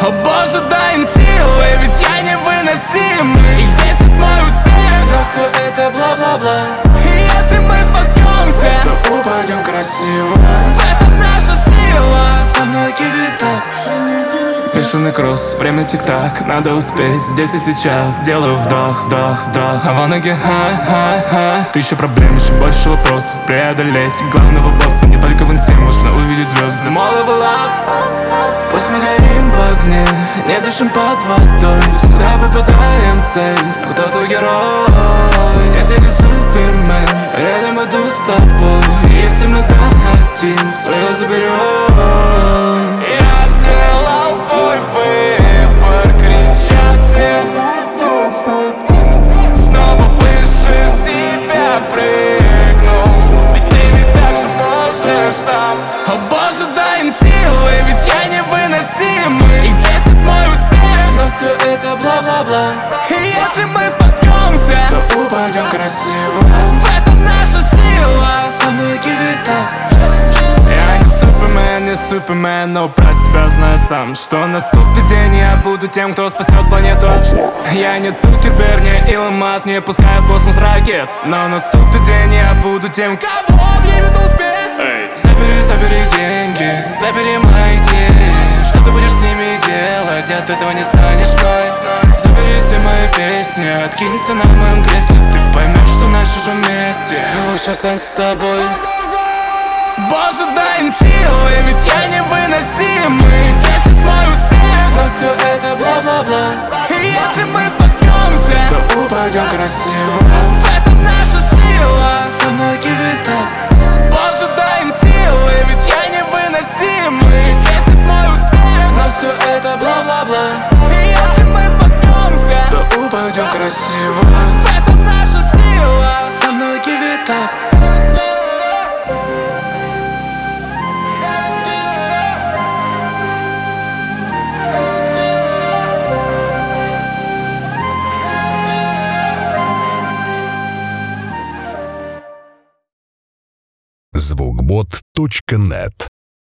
О боже, дай им силы, ведь я невыносимый. И бесит мой успех, но все это бла-бла-бла. И если мы споткнемся, то упадем красиво. В этом наша сила, со мной give it up. Бешеный кросс, время тик-так, надо успеть здесь и сейчас. Сделаю вдох, вдох, вдох. I wanna get high, high, high. Тысяча проблем, еще больше вопросов преодолеть главного босса не только в инсте можно увидеть звезды. Level up. Пусть мы горим в огне, не дышим под водой, всегда попадаем в цель, но кто-то герой. Это не Супермен, рядом иду с тобой. Если мы захотим, свое заберем. Я сделал свой выбор, кричат все. Снова выше себя прыгнул, ведь ты ведь так же можешь сам. О боже, дай им силы, ведь я невыносимый. И бесит мой успех, но все это бла-бла-бла. И если мы споткнемся, то упадем красиво. В этом наша сила, со мной give it up. Я не супермен, но про себя знаю сам, что наступит день, я буду тем, кто спасет планету. Я не Цукерберг, не Илон Маск, не пускаю в космос ракет, но наступит день, я буду тем, кого объявит успех. Забери деньги, забери мои идеи. Что ты будешь с ними делать, от этого не станешь мной. Забери все мои песни, откинься на моем кресле. Ты поймешь, что наши же вместе, лучше останься с собой. Боже, дай им силы, ведь я невыносимый. Бесит мой успех, но все это бла-бла-бла. И если мы споткнемся, то упадем красиво. В этом наша сила, со мной give it up. Боже, дай им силы, ведь я невыносимый. Бесит мой успех, но все это бла-бла-бла. И если мы споткнемся, то упадем красиво. В этом наша сила, со мной give it up. Звукбот.нет